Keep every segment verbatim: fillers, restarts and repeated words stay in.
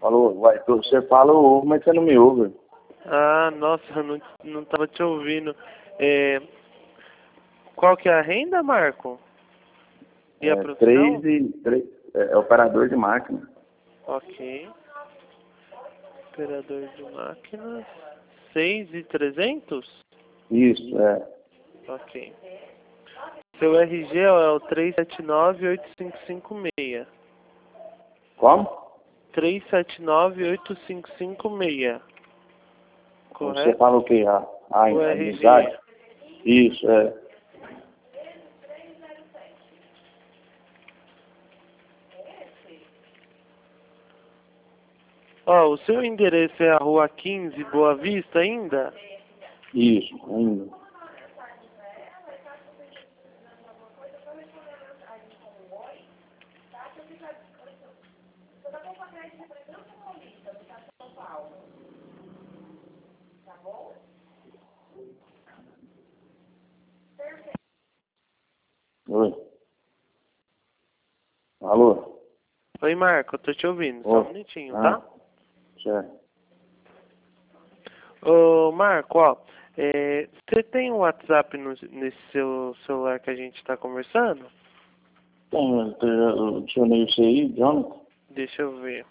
Falou, vai, tu- você fala, eu ouvo, mas você não me ouve. Ah, nossa, eu não, não tava te ouvindo. É, qual que é a renda, Marco? E a É, três profissão? e três, é, é operador de máquina. Ok. Operador de máquinas. Seis e trezentos? Isso, é. Ok. Seu R G é o três sete nove oito cinco cinco seis. Como? três sete nove oito cinco cinco seis. Você Correto? fala o quê? A, a, O a R G. amizade? Isso, é. Ó, o seu endereço é a Rua quinze, Boa Vista ainda? Isso, ainda. Oi. Alô? Oi, Marco, eu tô te ouvindo. Só um Oi. minutinho, Ah, tá? certo. Ô, Marco, ó, é, você tem um WhatsApp no, nesse seu celular que a gente tá conversando? Tem, eu te- eu adicionei você aí, Jonathan? Deixa eu ver.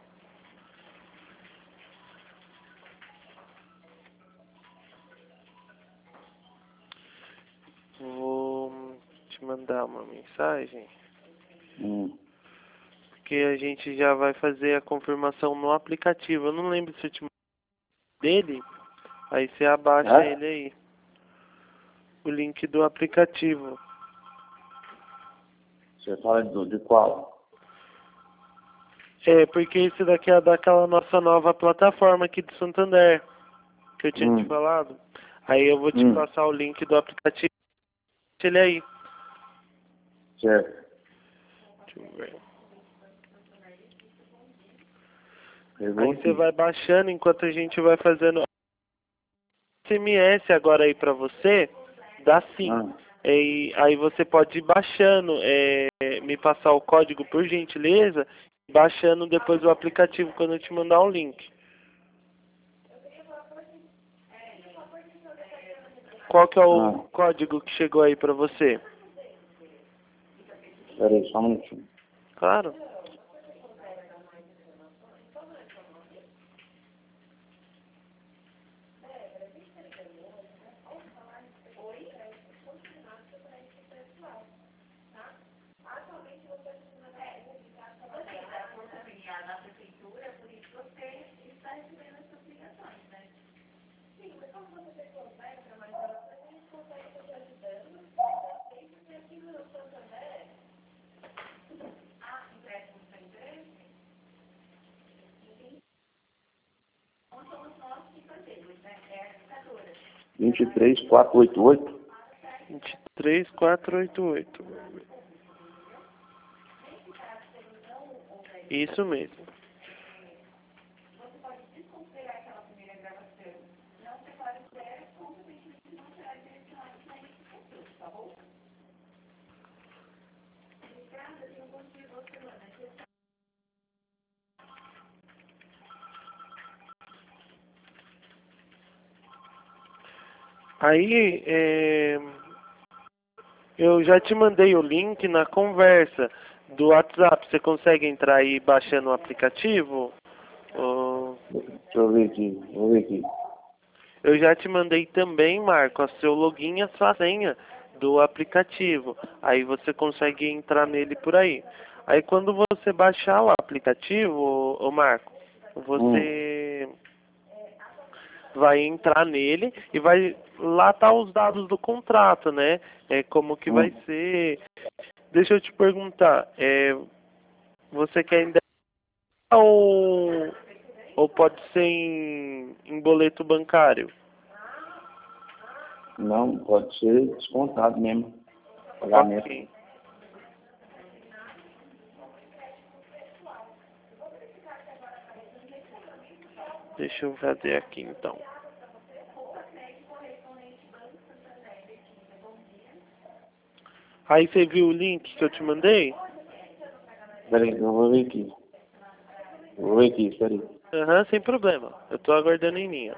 Vou te mandar uma mensagem, Hum. porque a gente já vai fazer a confirmação no aplicativo. Eu não lembro se eu te mandei dele, aí você abaixa É? ele aí. O link do aplicativo. Você fala do, de qual? É, porque esse daqui é daquela nossa nova plataforma aqui de Santander, que eu tinha te Hum. falado. Aí eu vou te Hum. passar o link do aplicativo, ele aí. Certo. Deixa eu ver. Pegou Aí você aqui. vai baixando enquanto a gente vai fazendo S M S agora aí pra você, dá sim. Ah, E aí você pode ir baixando, é, me passar o código por gentileza, baixando depois o aplicativo quando eu te mandar o link. Qual que é o ah. código que chegou aí pra você? Pera aí, só um minutinho. Claro. vinte e três, quatrocentos e oitenta e oito. vinte e três, quatrocentos e oitenta e oito. Isso mesmo. Aí, é, eu já te mandei o link na conversa do WhatsApp. Você consegue entrar aí baixando o aplicativo? Ô, Deixa eu ver aqui, vou ver aqui. eu já te mandei também, Marco, a seu login e a sua senha do aplicativo. Aí você consegue entrar nele por aí. Aí quando você baixar o aplicativo, ô, ô Marco, Hum, você vai entrar nele e vai lá tá os dados do contrato, né? É como que vai hum. ser. Deixa eu te perguntar, é, você quer ainda ou, ou pode ser em, em boleto bancário? Não, pode ser descontado mesmo. Pagamento. Ok. Deixa eu fazer aqui então. Aí você viu o link que eu te mandei? Pera aí, eu vou ver aqui. Eu vou ver aqui, pera aí. Aham, sem problema. Eu tô aguardando em linha.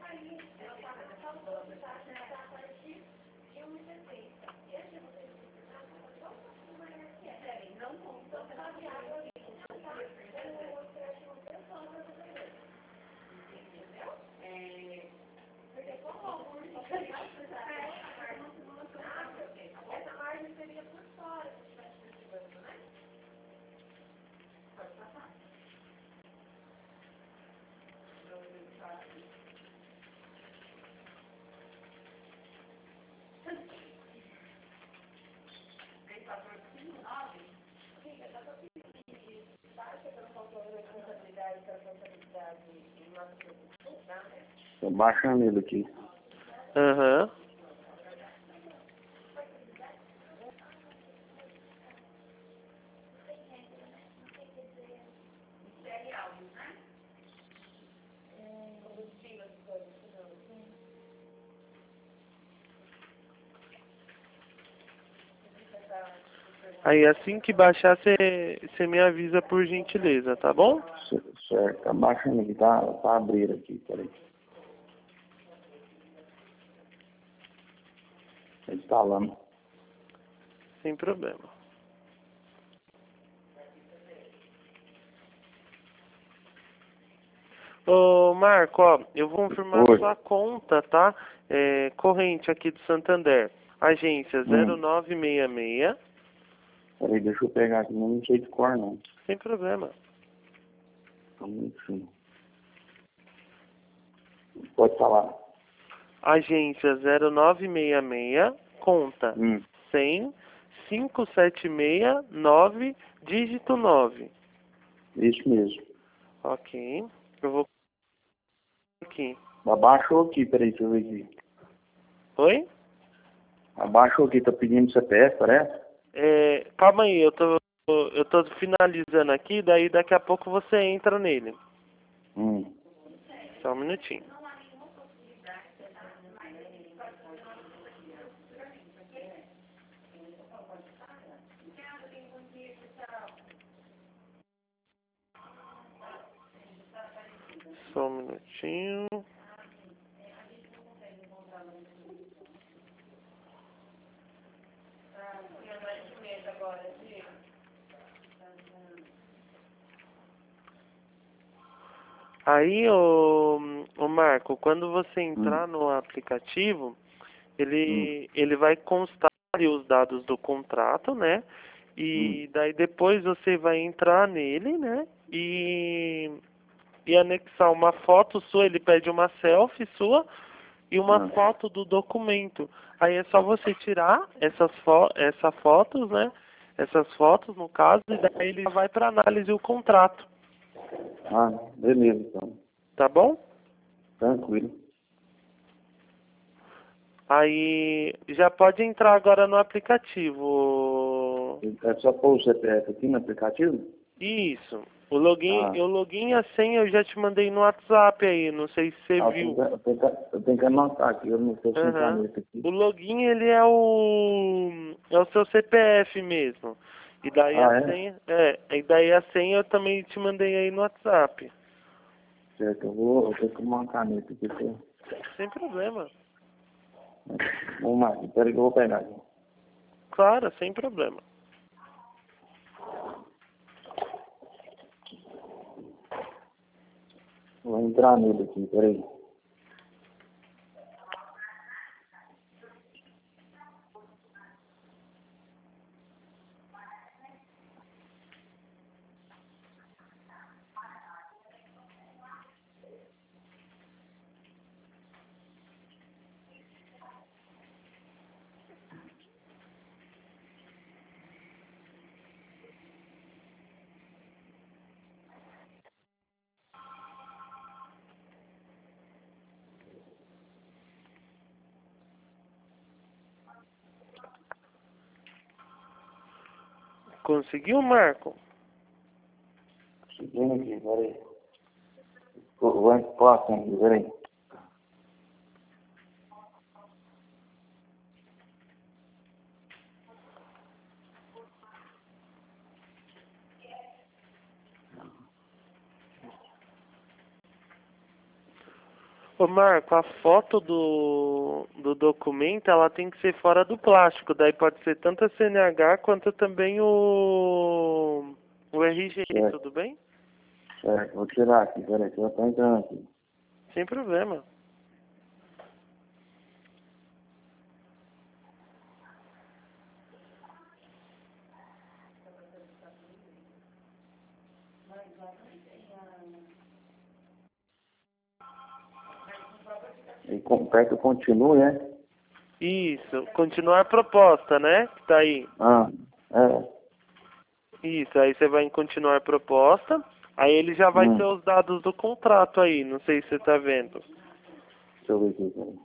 Tô baixando ele aqui. Aham. Aí assim que baixar, você me avisa por gentileza, tá bom? C- Certo, tá baixando aqui, tá, tá abrindo aqui, peraí. Tá instalando. Sem problema. Ô Marco, ó, eu vou confirmar Oi. sua conta, tá? É, corrente aqui do Santander. Agência zero Hum. nove seis seis. Peraí, deixa eu pegar aqui, não sei de cor não. Sem problema. Tá muito fino. Pode falar. Agência zero nove seis seis, conta Hum. cem, cinco sete seis nove, dígito nove. Isso mesmo. Ok. Eu vou aqui. Abaixou aqui, peraí, deixa eu ver aqui. Oi? Abaixou aqui, tá pedindo C P F, parece? É, calma aí, eu tô, eu tô finalizando aqui, daí daqui a pouco você entra nele. Hum. Só um minutinho. Só um minutinho. Aí, ô, ô Marco, quando você Hum. entrar no aplicativo, Hum. ele, ele vai constar ali os dados do contrato, né? Hum. E daí depois você vai entrar nele, né? E, e anexar uma foto sua, ele pede uma selfie sua e uma Ah. foto do documento. Aí é só você tirar essas fo essa fotos, né? Essas fotos, no caso, e daí ele vai para análise o contrato, Ah, beleza, então. tá bom? Tranquilo. Aí já pode entrar agora no aplicativo. É só pôr o C P F aqui no aplicativo? Isso. O login, Ah. o login e a senha eu já te mandei no WhatsApp aí, não sei se você Ah, eu tenho, viu. que, eu, tenho que, eu tenho que anotar aqui, eu não estou sem Aham. caneta aqui. O login ele é o é o seu C P F mesmo. E daí a Ah, é? senha, é, e daí a senha eu também te mandei aí no WhatsApp. Certo, eu vou, eu tenho que tomar uma caneta aqui. Pra... Sem problema. Vamos lá, espera que eu vou pegar aqui. Claro, sem problema. Vou entrar nele aqui, peraí. Conseguiu, Marco? Seguindo aqui, peraí. Vou, vou pôr a senha aqui, peraí. Ô Marco, a foto do, do documento, ela tem que ser fora do plástico. Daí pode ser tanto a C N H quanto também o, o R G, Certo. tudo bem? Certo, vou tirar aqui, peraí, que eu tô entrando aqui. Sem problema. E completo continua, né? Isso, continuar a proposta, né? Que tá aí. Ah, é. Isso, aí você vai em continuar a proposta, aí ele já vai ter Hum, os dados do contrato aí, não sei se você tá vendo. deixa eu ver aqui, peraí.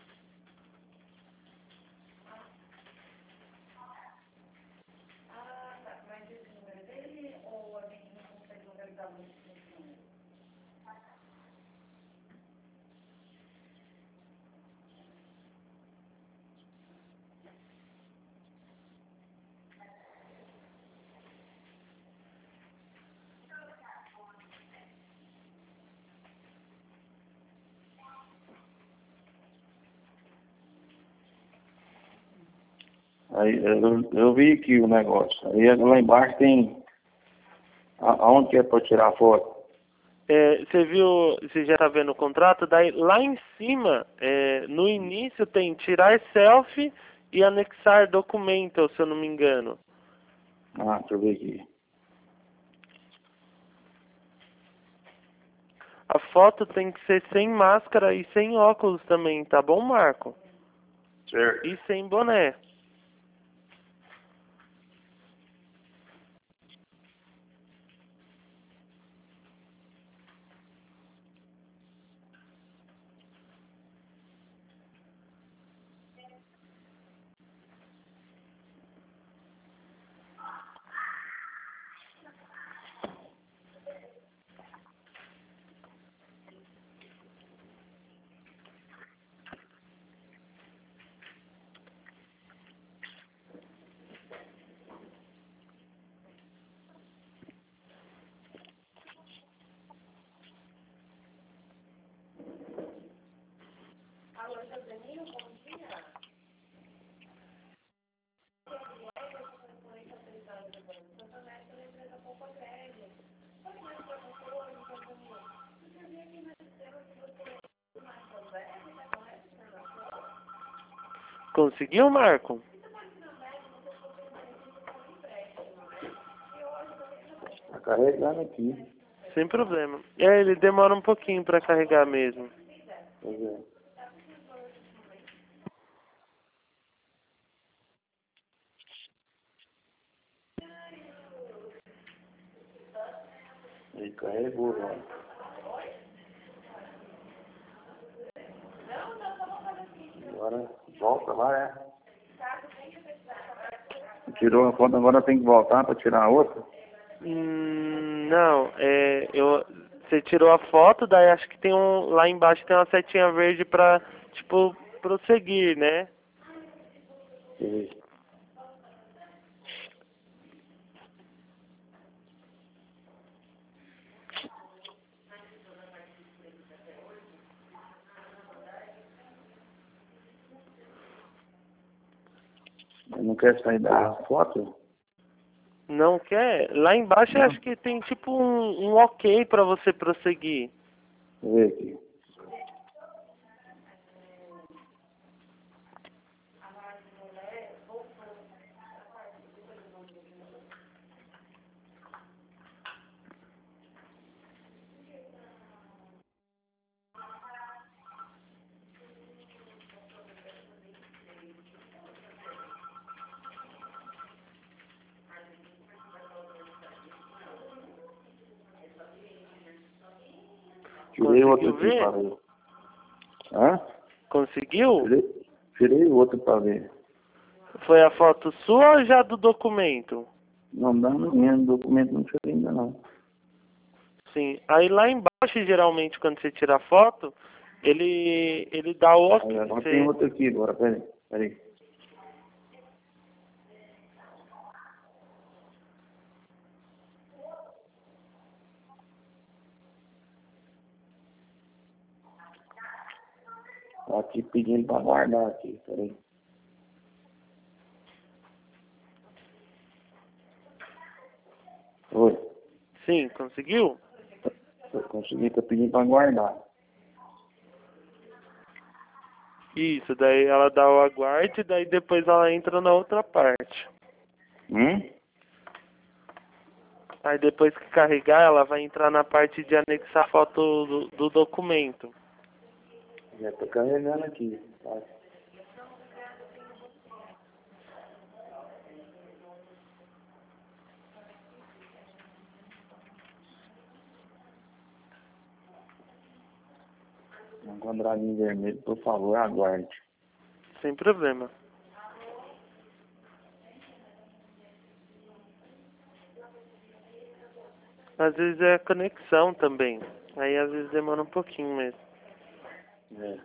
Aí eu, eu vi aqui o negócio. Aí lá embaixo tem. a- Aonde que é pra tirar a foto? É, você viu, você já tá vendo o contrato? Daí lá em cima, é, no início tem tirar selfie e anexar documento, se eu não me engano. Ah, deixa eu ver aqui. A foto tem que ser sem máscara e sem óculos também, tá bom, Marco? Certo. E sem boné. Conseguiu, Marco? Tá carregando aqui. Sem problema. É, ele demora um pouquinho pra carregar mesmo. Pois é. Ele carregou, mano. Agora volta lá, é. Tirou a foto, agora tem que voltar pra tirar a outra? Hum, não, é, eu, você tirou a foto, daí acho que tem um, lá embaixo tem uma setinha verde pra, tipo, prosseguir, né? Sim. Não quer sair da foto? Não quer? Lá embaixo eu Não. acho que tem tipo um, um ok pra você prosseguir. Deixa eu ver aqui. Tirei outro Conseguiu aqui ver? para ver. Hã? Conseguiu? Tirei, tirei outro para ver. Foi a foto sua ou já do documento? Não dá ninguém, documento não tirei ainda não. Sim. Aí lá embaixo, geralmente, quando você tira a foto, ele, ele dá o Aí ok. agora tem Você, outro aqui agora, peraí, peraí. Tá aqui pedindo para guardar aqui, peraí. Oi. Sim, conseguiu? Eu consegui, tá pedindo para guardar. Isso, daí ela dá o aguarde, daí depois ela entra na outra parte. Hum? Aí depois que carregar, ela vai entrar na parte de anexar a foto do, do documento. Já tô carregando aqui. Tá? Um quadradinho vermelho, por favor, aguarde. Sem problema. Às vezes é a conexão também. Aí às vezes demora um pouquinho mesmo. É.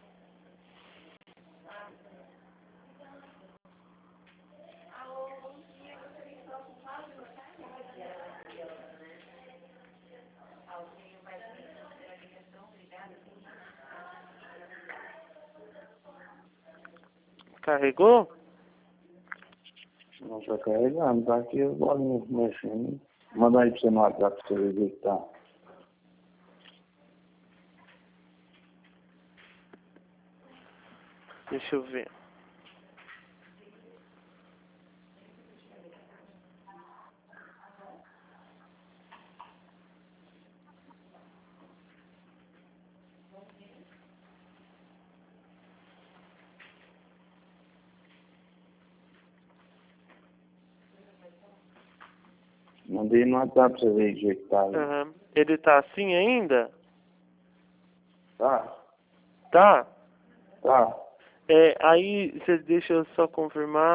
Carregou? Não tá carregando, tá aqui as bolinhas mexendo. Manda aí pra você no WhatsApp pra você ver que tá. Deixa eu ver. Mandei no WhatsApp pra você ver que jeito que tá aí. Uhum. Ele tá assim ainda? Tá? Tá? Tá. É, aí, você deixa eu só confirmar.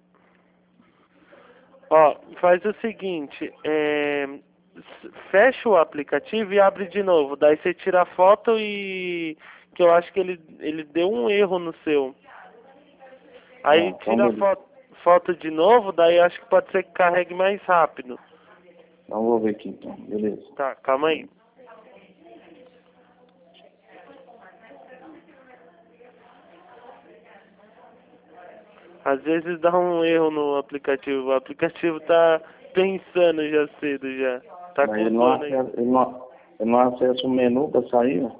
Ó, faz o seguinte, é, s- fecha o aplicativo e abre de novo. Daí você tira a foto e... que eu acho que ele, ele deu um erro no seu. Aí Ah, então tira a beleza. foto, foto de novo, daí acho que pode ser que carregue mais rápido. Então vou ver aqui então, beleza. Tá, calma aí. Às vezes dá um erro no aplicativo. O aplicativo tá pensando já cedo já. Tá Mas com ele não sono aí. acessa, ele não, ele não acessa o menu pra sair, né?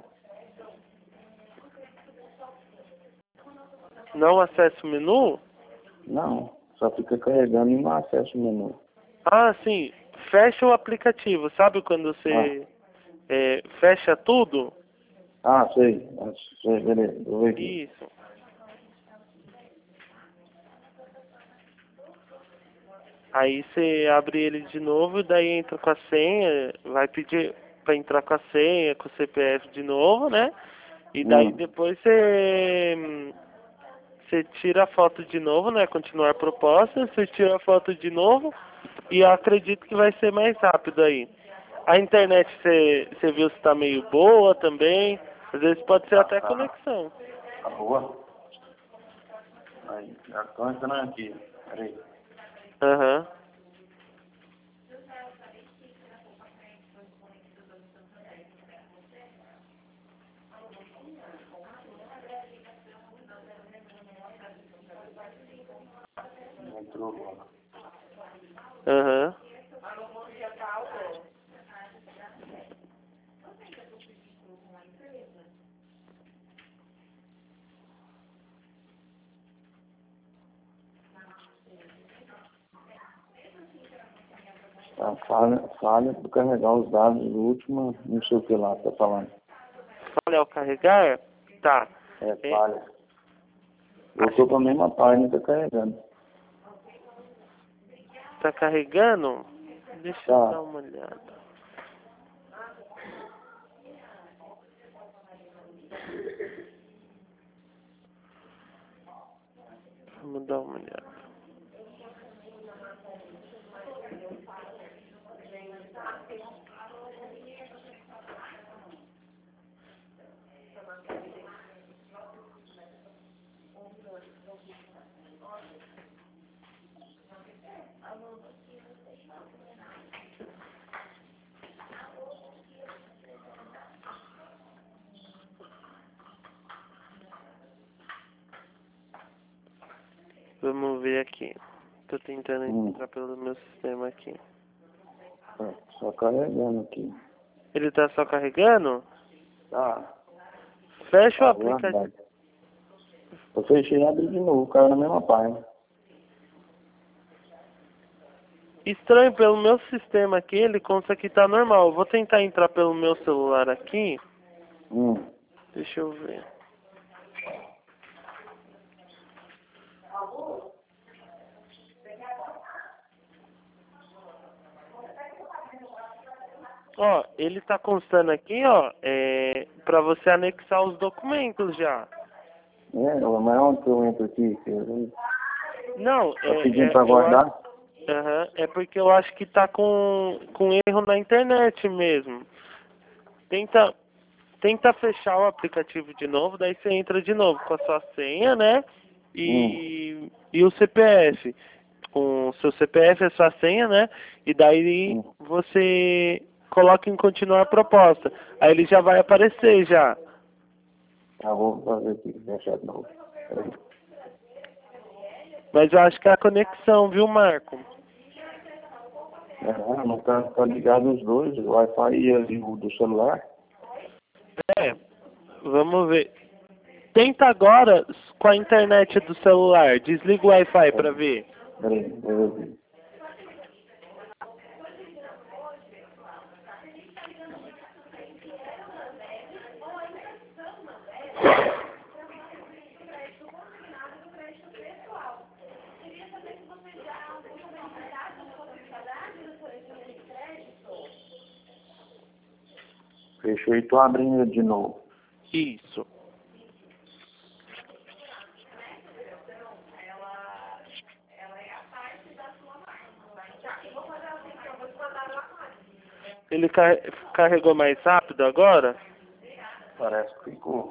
Não acessa o menu? Não, só fica carregando e não acessa o menu. Ah, sim. Fecha o aplicativo. Sabe quando Ah, você é, fecha tudo? ah sei. Ah, sei, beleza, vou ver aqui. Isso. Aí você abre ele de novo, daí entra com a senha, vai pedir para entrar com a senha, com o C P F de novo, né? E daí Hum, depois você você tira a foto de novo, né? Continuar a proposta, você tira a foto de novo e eu acredito que vai ser mais rápido aí. A internet você você viu se tá meio boa também, às vezes pode ser tá, até tá, conexão. tá boa? Aí, já tô entrando aqui. Peraí. Aham. Entrou agora. Aham. Tá, falha, falha por carregar os dados do último, não sei o que lá, tá falando. Olha ao carregar, tá. É, É, falha. Voltou pra mesma página, tá carregando. tá carregando? Deixa eu Tá. dar uma olhada. Vamos dar uma olhada. Vamos ver aqui. Tô tentando Hum. entrar pelo meu sistema aqui. É, só carregando aqui. Ele tá só carregando? Tá. Fecha o Tá aplicativo. guardado. Eu fechei e abri de novo, caiu na mesma página. Estranho, pelo meu sistema aqui, ele consta que tá normal. Eu vou tentar entrar pelo meu celular aqui. Hum. Deixa eu ver. Ó, ele tá constando aqui, ó, é, pra você anexar os documentos já. É, mas onde que eu entro aqui? Eu- Não, Tá é, pedindo é, pra eu acho, guardar? aham, é porque eu acho que tá com, com erro na internet mesmo. Tenta, tenta fechar o aplicativo de novo, daí você entra de novo com a sua senha, né? Hum. E, e o C P F. Com o seu C P F, a sua senha, né? E daí Hum. você coloca em continuar a proposta. Aí ele já vai aparecer já. Tá, vou fazer aqui, fechar de novo. Peraí. Mas eu acho que é a conexão, viu, Marco? É, não tá, tá ligado os dois, o Wi-Fi e ali o do celular. É, vamos ver. Tenta agora com a internet do celular. Desliga o Wi-Fi pra ver. Peraí, eu vi. Fechou e tô abrindo de novo. Isso. Ele car- carregou mais rápido agora? Parece que ficou.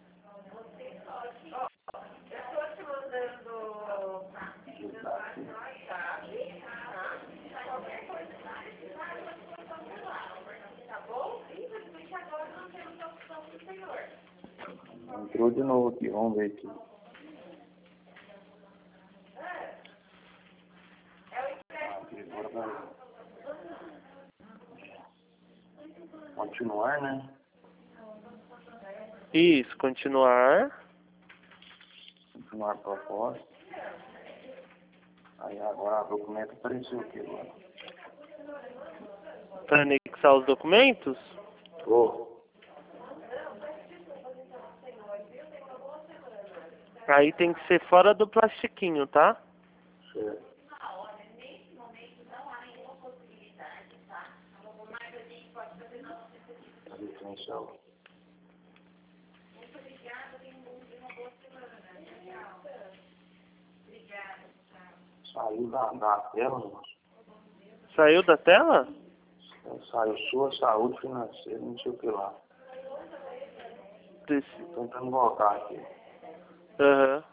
Entrou de novo aqui, vamos ver aqui. Aqui, agora vai. Continuar, né? Isso, continuar. Continuar a proposta. Aí agora o documento apareceu aqui agora. Para anexar os documentos? Ô, Aí tem que ser fora do plastiquinho, tá? certo. Atenção. Saiu da, da tela, moço. Saiu da tela? Saiu sua saúde financeira, não sei o que lá. Desse. Tô tentando voltar aqui. Aham.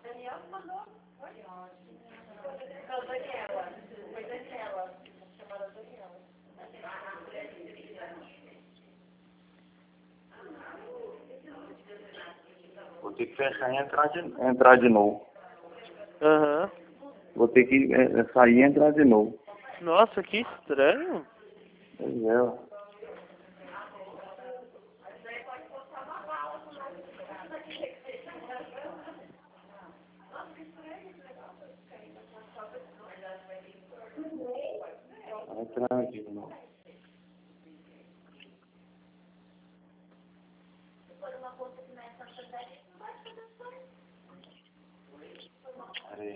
Vou ter que fechar e entrar de, entrar de novo. Aham. Vou ter que é, sair e entrar de novo. Nossa, que estranho. Pois é, ó. Vai entrar de novo. Peraí.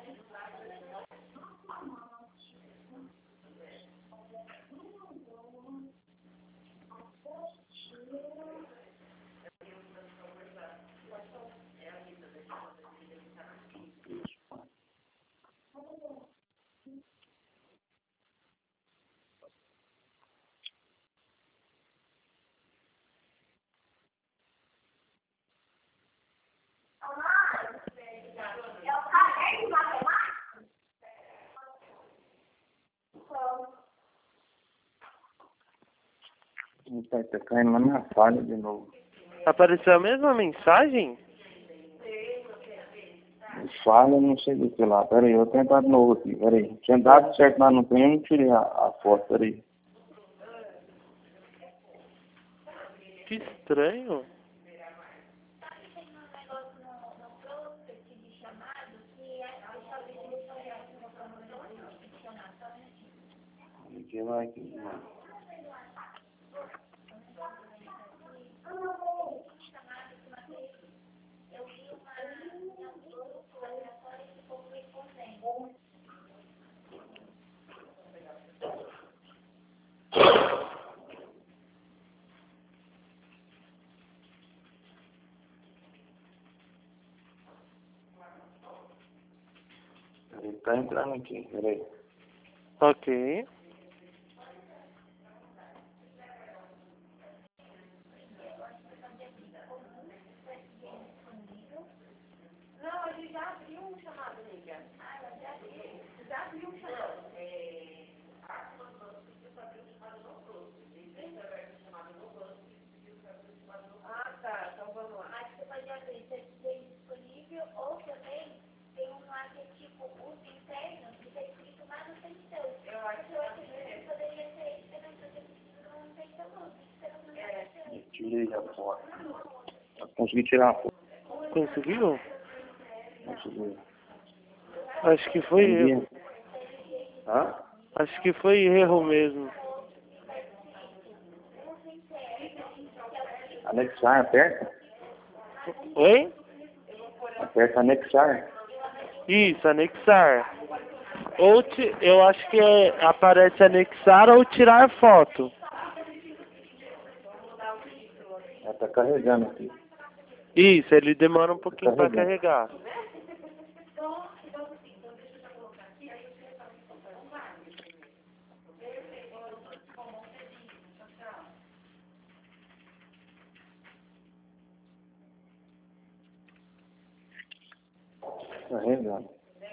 Tá, tá caindo na minha falha de novo. Apareceu a mesma mensagem? falha, não sei do que lá. Pera aí, eu vou tentar de novo aqui. Pera aí. Tinha dado certo lá no trem, eu não tirei a, a foto. Pera aí. Que estranho. Aqui vai aqui. Ele tá entrando aqui, peraí. Ok. Eu tirei a foto. Eu consegui tirar a foto. Conseguiu? Consegui. Acho que foi erro. Hã? Acho que foi erro mesmo. Anexar, aperta? Oi? Aperta anexar. Isso, anexar. Ou ti, eu acho que é, aparece anexar ou tirar foto. Ela tá carregando aqui. Isso, ele demora um pouquinho para Carregando. carregar. Carregando.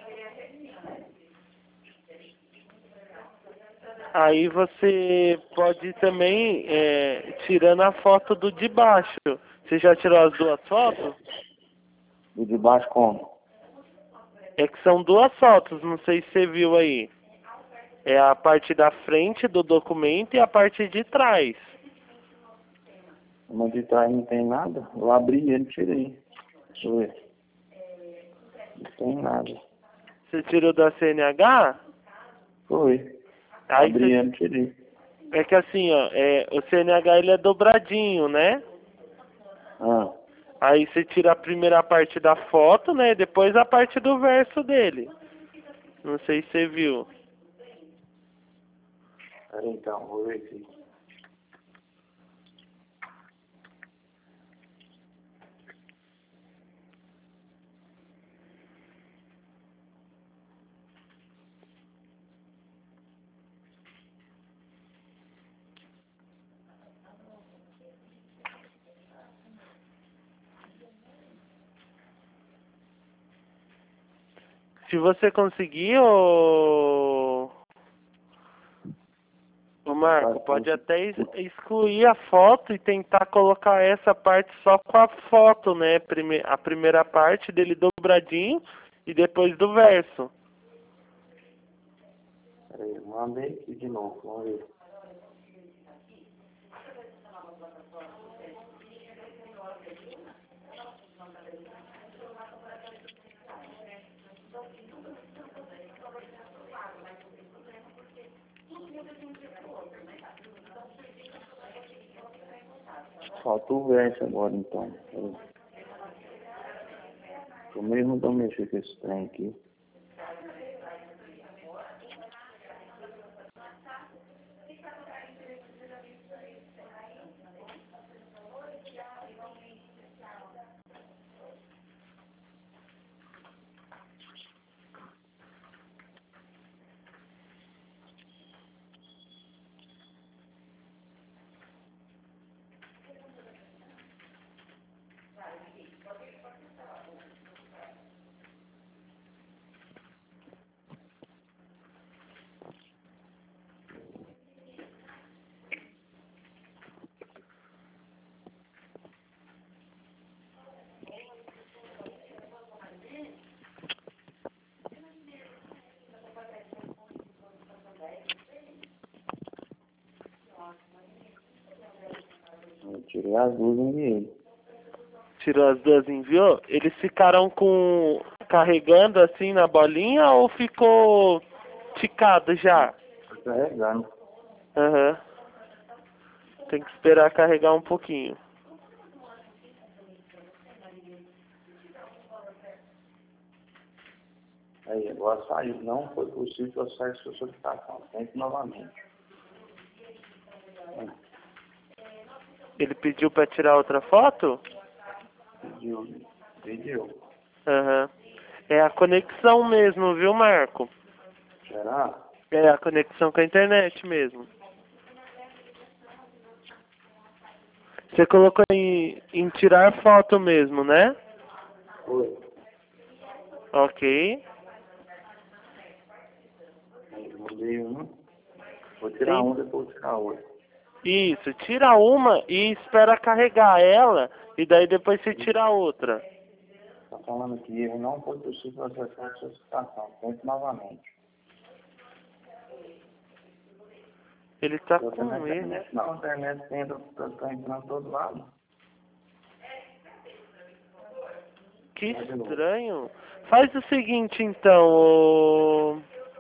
Aí você pode também é, tirando a foto do de baixo. Você já tirou as duas fotos? E de baixo como? É que são duas fotos, não sei se você viu aí. É a parte da frente do documento e a parte de trás. Mas de trás não tem nada. Eu abri ele e tirei. Deixa eu ver. Não tem nada. Você tirou da C N H? Foi. Aí Abri você, ele e tirei. é que assim, ó, é, o C N H ele é dobradinho, né? Ah. Aí você tira a primeira parte da foto, né? Depois a parte do verso dele. Não sei se você viu. Pera aí, então, vou ver aqui. Se você conseguir, ô... ô Marco, pode até ex- excluir a foto e tentar colocar essa parte só com a foto, né? Prime a primeira parte dele dobradinho e depois do verso. Pera aí, mandei aqui de novo, vamos ver. Falta o verso agora, então. Pera aí. Eu mesmo não mexer com esse trem aqui. tirei as duas e enviei. Tirou as duas e enviou? Eles ficaram com carregando assim na bolinha ou ficou ticado já? Tô carregando. Aham. Tem que esperar carregar um pouquinho. Aí, agora saiu. Não foi possível processar sua solicitação. Tente novamente. Ele pediu para tirar outra foto? Pediu. Pediu. Aham. É a conexão mesmo, viu, Marco? Será? É a conexão com a internet mesmo. Você colocou em, em tirar foto mesmo, né? Foi. Ok. Aí, eu mandei uma. Vou tirar Tem... uma, depois vou tirar outra. Isso, tira uma e espera carregar ela e daí depois você tira a outra. Tá falando que eu não foi possível processar sua solicitação. Tente novamente. Ele tá Eu tô na com erro. internet, não. A internet entra, tá, tá entrando todo lado. Que estranho. Faz o seguinte então, ô...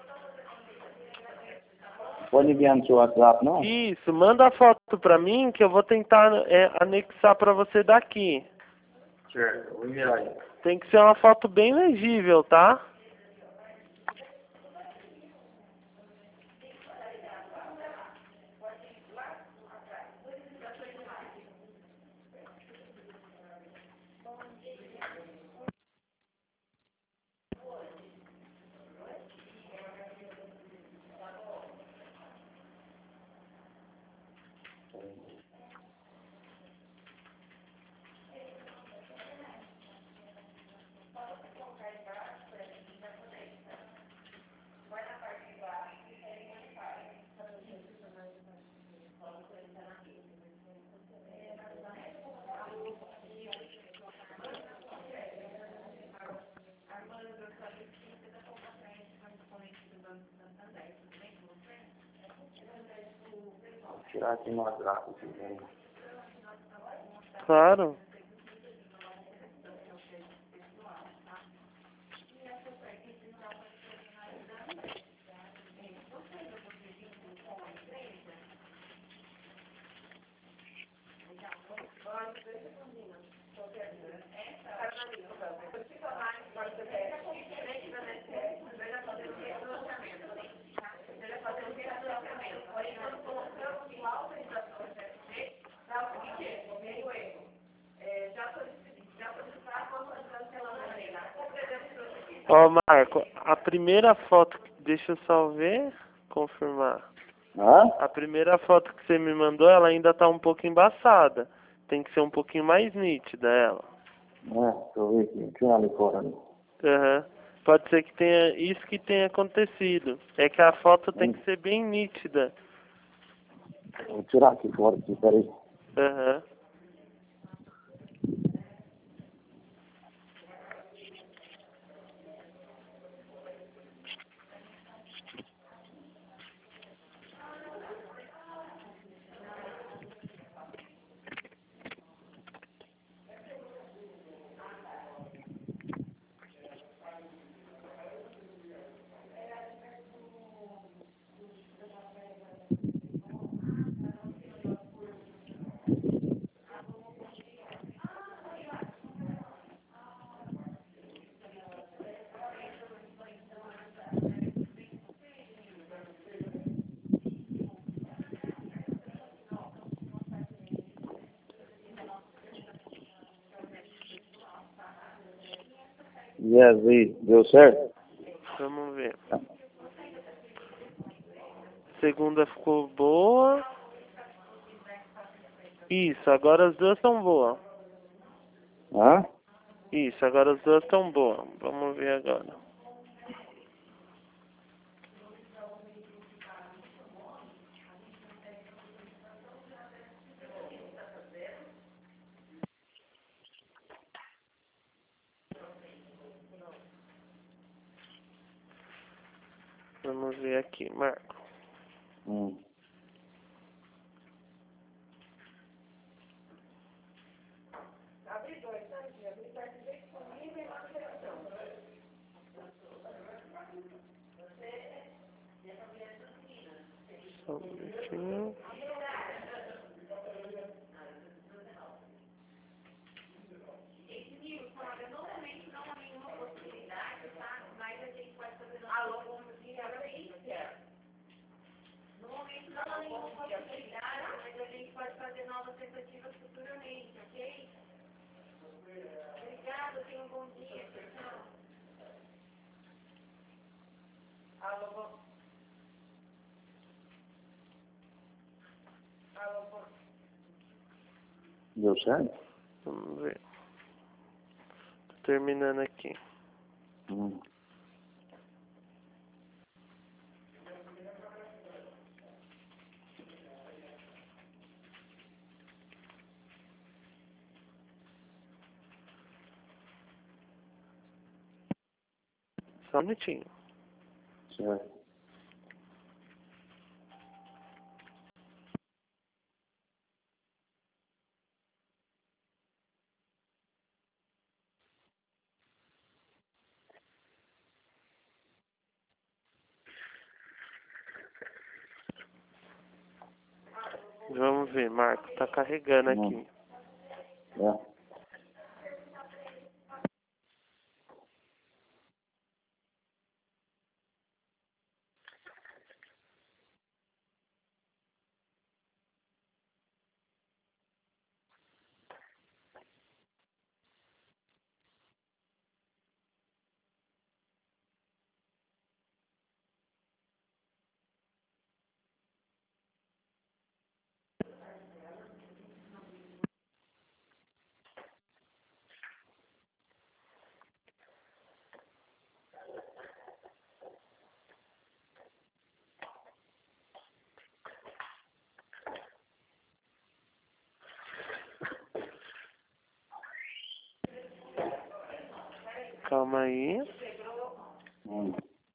Pode enviar no seu WhatsApp, não? Isso, manda a foto pra mim que eu vou tentar é, anexar pra você daqui. Certo, eu vou enviar aí. Tem que ser uma foto bem legível, tá? Vou tirar aqui no WhatsApp. Se quiser. Claro. Ó, Marco, a primeira foto, deixa eu só ver, confirmar. Hã? A primeira foto que você me mandou, ela ainda tá um pouco embaçada. Tem que ser um pouquinho mais nítida ela. É, deixa eu ver aqui. Tira ali fora. Ali. Aham. Pode ser que tenha isso que tenha acontecido. É que a foto tem que ser bem nítida. Vou tirar aqui fora. Aqui, peraí. Aham. Yes, aí. Deu certo? Vamos ver. Segunda ficou boa. Isso, agora as duas estão boas. Hã? Isso, agora as duas estão boas. Vamos ver agora. Vamos ver aqui, Marco. Hum. Deu certo? Vamos ver. Tô terminando aqui. Hum. Só um minutinho. Certo. Vamos ver, Marco. Tá carregando Hum. aqui. É. Calma aí. Hum.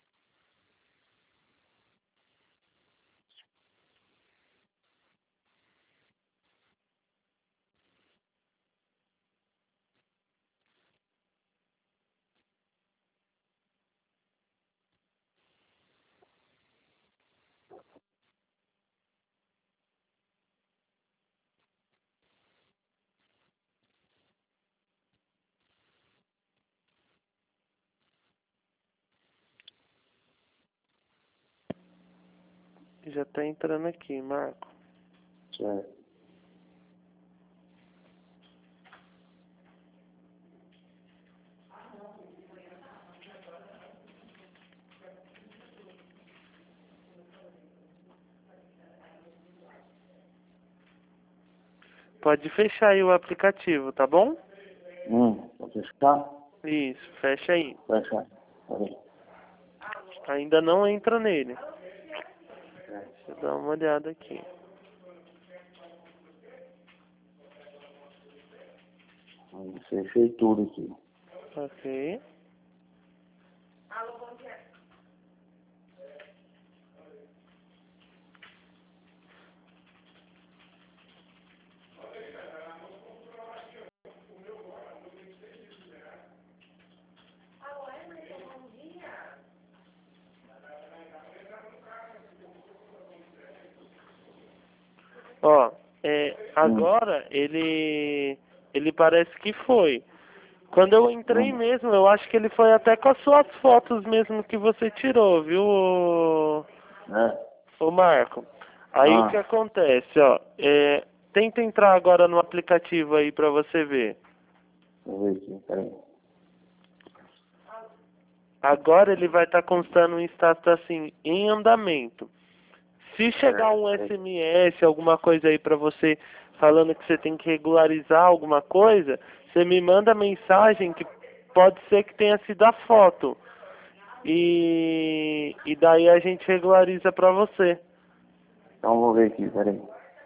Já tá entrando aqui, Marco. Certo. Pode fechar aí o aplicativo, tá bom? Hum. Vou fechar? Isso, fecha aí. Fecha. Peraí. Ainda não entra nele. É. Deixa eu dar uma olhada aqui. Hum, Fechei tudo aqui. Ok. Ó, é, agora ele ele parece que foi. Quando eu entrei Hum. mesmo, eu acho que ele foi até com as suas fotos mesmo que você tirou, viu, ô, É. ô Marco? Aí o que Ah. acontece, ó, é, tenta entrar agora no aplicativo aí pra você ver. Deixa eu ver aqui. Peraí. Agora ele vai estar constando um status assim, em andamento. Se chegar um S M S, alguma coisa aí pra você falando que você tem que regularizar alguma coisa, você me manda mensagem que pode ser que tenha sido a foto. E, e daí a gente regulariza pra você. Então vou ver aqui. Peraí.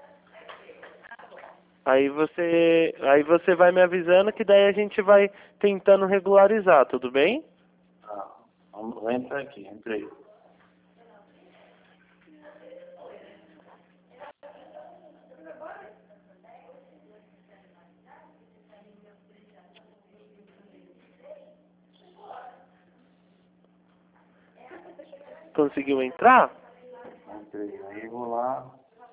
Aí você, aí você vai me avisando que daí a gente vai tentando regularizar, tudo bem? Ah. Vamos entrar aqui. Entrei. Conseguiu entrar? Entrei. Aí vou lá.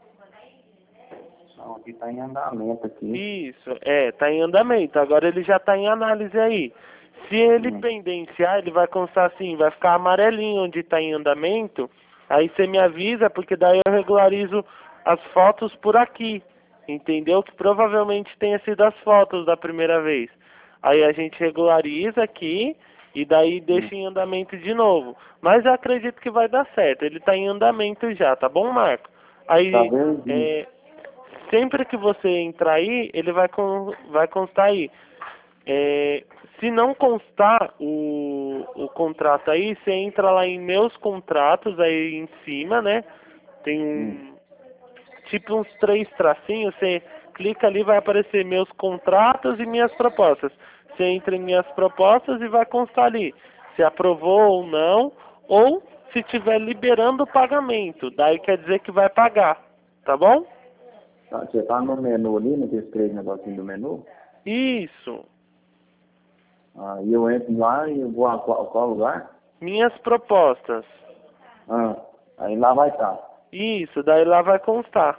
Não, aqui tá em andamento aqui. Isso, é, tá em andamento. Agora ele já tá em análise aí. Se ele Hum. pendenciar, ele vai constar assim, vai ficar amarelinho onde tá em andamento. Aí você me avisa, porque daí eu regularizo as fotos por aqui. entendeu? Que provavelmente tenha sido as fotos da primeira vez. Aí a gente regulariza aqui e daí deixa em andamento de novo. Mas eu acredito que vai dar certo. Ele está em andamento já, tá bom, Marco? Aí, Tá vendo? é, sempre que você entrar aí, ele vai, con vai constar aí. É, se não constar o, o contrato aí, você entra lá em meus contratos, aí em cima, né? Tem um, Hum. tipo uns três tracinhos, você clica ali, vai aparecer meus contratos e minhas propostas. Você entra em minhas propostas e vai constar ali se aprovou ou não, ou se estiver liberando o pagamento, daí quer dizer que vai pagar, tá bom? Tá, você tá no menu ali, naqueles três negocinhos do menu? Isso, Aí eu entro lá e eu vou a qual, qual lugar? minhas propostas. Ah, aí lá vai estar. Isso, daí lá vai constar.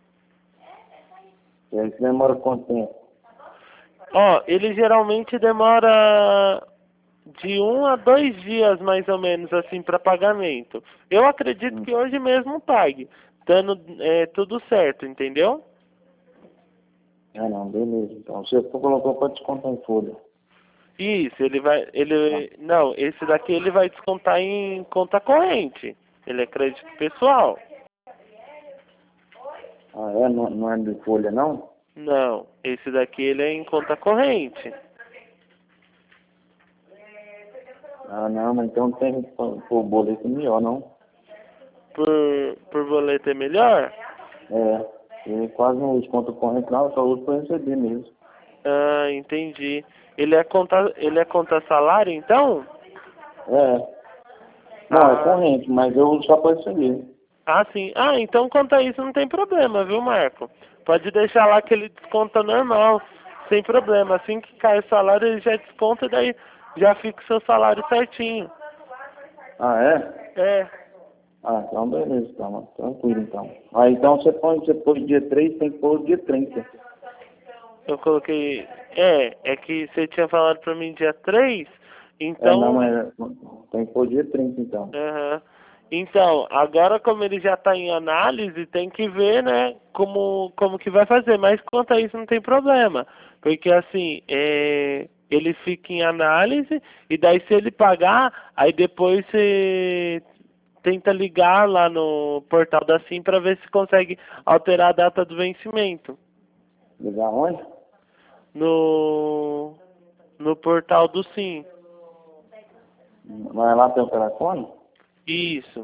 E aí demora quanto tempo? Ó, ele geralmente demora de um a dois dias, mais ou menos, assim, para pagamento. Eu acredito Hum. que hoje mesmo pague, dando é, tudo certo, entendeu? Ah, não, beleza. Então, você colocou para descontar em folha. Isso, ele vai, ele, não, esse daqui ele vai descontar em conta corrente. Ele é crédito pessoal. Ah, é? Não, não é de folha, não? Não, esse daqui ele é em conta corrente. Ah, não, mas então tem que pôr o boleto melhor, não? Por, por boleto é melhor? É, ele quase não usa conta corrente, não, só usa para receber mesmo. Ah, entendi. Ele é conta, ele é conta salário, então? É. Não, Ah. é corrente, mas eu uso só para receber. Ah, sim. Ah, então quanto a isso não tem problema, viu, Marco? Pode deixar lá que ele desconta normal, sem problema. Assim que cai o salário, ele já desconta e daí já fica o seu salário certinho. Ah, é? É, Ah, então beleza, então, tranquilo então. Ah, então você põe, você pôs dia três, tem que pôr o dia trinta. eu coloquei... É, é que você tinha falado pra mim dia três, É, não, então... mas tem que pôr dia trinta então. Aham. Então, agora como ele já está em análise, tem que ver, né, como, como que vai fazer. Mas quanto a isso não tem problema. Porque assim, é, ele fica em análise e daí se ele pagar, aí depois você tenta ligar lá no portal da Sim para ver se consegue alterar a data do vencimento. Ligar onde? No, no portal do Sim. Mas lá tem o telefone? Isso.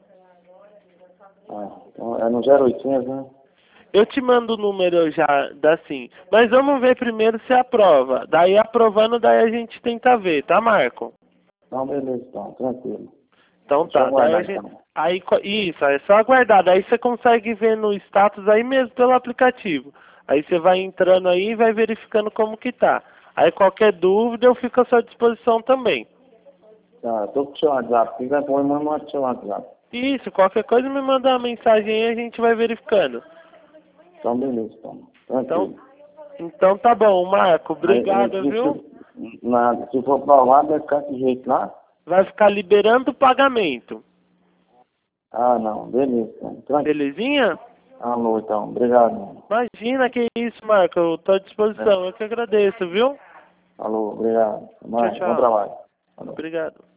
Ah, então é no zero oitocentos, né? Eu te mando o número já da Sim. Mas vamos ver primeiro se aprova. Daí aprovando, daí a gente tenta ver, tá, Marco? Então, beleza, então, tranquilo. Então Só tá. Daí a aguardar, gente, então. aí, co- isso, é só aguardar. Daí você consegue ver no status aí mesmo pelo aplicativo. Aí você vai entrando aí e vai verificando como que tá. Aí qualquer dúvida eu fico à sua disposição também. Tá, eu tô com o seu WhatsApp. Se quiser pôr, manda no seu WhatsApp. Isso, qualquer coisa me manda uma mensagem aí e a gente vai verificando. Então, beleza, então. Então, Tranquilo. então tá bom, Marco. Aí, Obrigado, e viu? se, na, se for provado, vai ficar desse jeito lá? Vai ficar liberando o pagamento. Ah, não, beleza, então. Tranquilo. Belezinha? Alô, então. Obrigado, mano. Imagina, que isso, Marco. Eu tô à disposição. Eu que agradeço, viu? Alô, obrigado. Até mais. Tchau, Bom tchau. trabalho. Alô. Obrigado.